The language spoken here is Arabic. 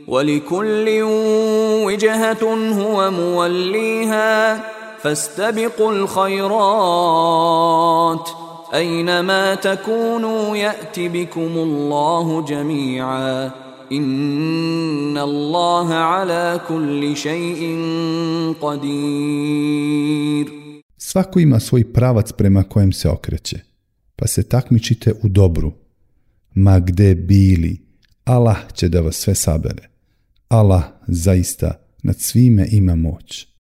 وَلِكُلٍّ وِجْهَةٌ هُوَ مُوَلِّيهَا فَاسْتَبِقُوا الْخَيْرَاتِ أَيْنَمَا تَكُونُوا يَأْتِ بِكُمُ اللَّهُ جَمِيعًا إِنَّ اللَّهَ عَلَى كُلِّ شَيْءٍ قَدِيرٌ. Svako ima svoj pravac prema kojem se okreće, pa se takmičite u dobru. Ma gde bili, Allah će da vas sve sabere. Allah zaista nad svime ima moć.